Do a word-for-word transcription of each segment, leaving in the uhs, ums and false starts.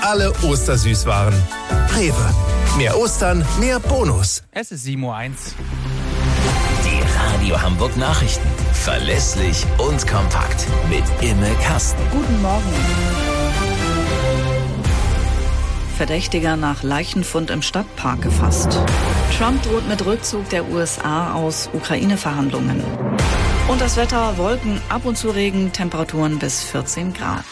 alle Ostersüßwaren. Rewe. Mehr Ostern, mehr Bonus. Es ist sieben Uhr eins. Die Radio Hamburg Nachrichten. Verlässlich und kompakt. Mit Imme Kasten. Guten Morgen. Verdächtiger nach Leichenfund im Stadtpark gefasst. Trump droht mit Rückzug der U S A aus Ukraine-Verhandlungen. Und das Wetter: Wolken, ab und zu Regen, Temperaturen bis vierzehn Grad.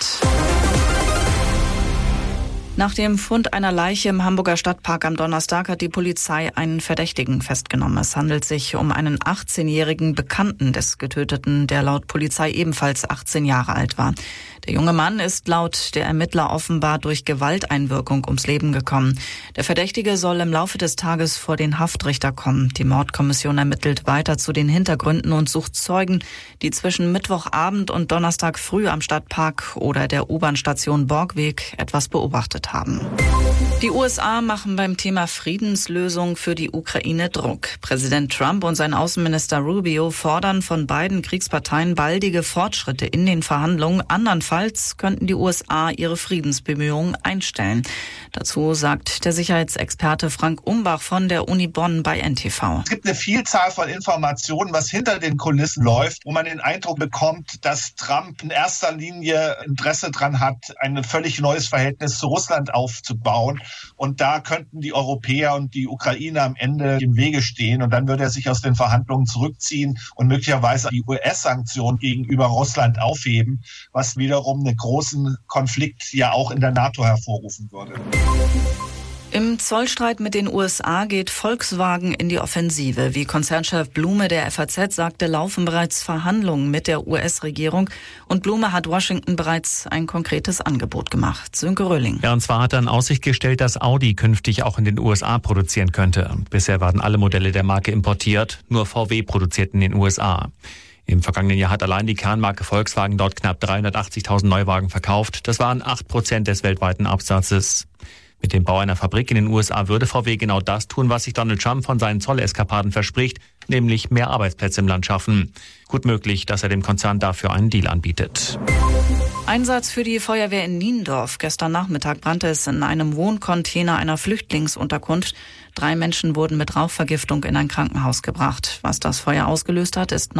Nach dem Fund einer Leiche im Hamburger Stadtpark am Donnerstag hat die Polizei einen Verdächtigen festgenommen. Es handelt sich um einen achtzehnjährigen Bekannten des Getöteten, der laut Polizei ebenfalls achtzehn Jahre alt war. Der junge Mann ist laut der Ermittler offenbar durch Gewalteinwirkung ums Leben gekommen. Der Verdächtige soll im Laufe des Tages vor den Haftrichter kommen. Die Mordkommission ermittelt weiter zu den Hintergründen und sucht Zeugen, die zwischen Mittwochabend und Donnerstag früh am Stadtpark oder der U-Bahn-Station Borgweg etwas beobachtet haben. Die U S A machen beim Thema Friedenslösung für die Ukraine Druck. Präsident Trump und sein Außenminister Rubio fordern von beiden Kriegsparteien baldige Fortschritte in den Verhandlungen. Andernfalls könnten die U S A ihre Friedensbemühungen einstellen. Dazu sagt der Sicherheitsexperte Frank Umbach von der Uni Bonn bei N T V. Es gibt eine Vielzahl von Informationen, was hinter den Kulissen läuft, wo man den Eindruck bekommt, dass Trump in erster Linie Interesse daran hat, ein völlig neues Verhältnis zu Russland aufzubauen. Und da könnten die Europäer und die Ukraine am Ende im Wege stehen. Und dann würde er sich aus den Verhandlungen zurückziehen und möglicherweise die U S-Sanktionen gegenüber Russland aufheben, was wiederum einen großen Konflikt ja auch in der NATO hervorrufen würde. Im Zollstreit mit den U S A geht Volkswagen in die Offensive. Wie Konzernchef Blume der F A Z sagte, laufen bereits Verhandlungen mit der U S-Regierung. Und Blume hat Washington bereits ein konkretes Angebot gemacht. Sönke Röhling. Ja, und zwar hat er in Aussicht gestellt, dass Audi künftig auch in den U S A produzieren könnte. Bisher waren alle Modelle der Marke importiert, nur V W produziert in den U S A. Im vergangenen Jahr hat allein die Kernmarke Volkswagen dort knapp dreihundertachtzigtausend Neuwagen verkauft. Das waren acht Prozent des weltweiten Absatzes. Mit dem Bau einer Fabrik in den U S A würde V W genau das tun, was sich Donald Trump von seinen Zolleskapaden verspricht, nämlich mehr Arbeitsplätze im Land schaffen. Gut möglich, dass er dem Konzern dafür einen Deal anbietet. Einsatz für die Feuerwehr in Niendorf. Gestern Nachmittag brannte es in einem Wohncontainer einer Flüchtlingsunterkunft. Drei Menschen wurden mit Rauchvergiftung in ein Krankenhaus gebracht. Was das Feuer ausgelöst hat, ist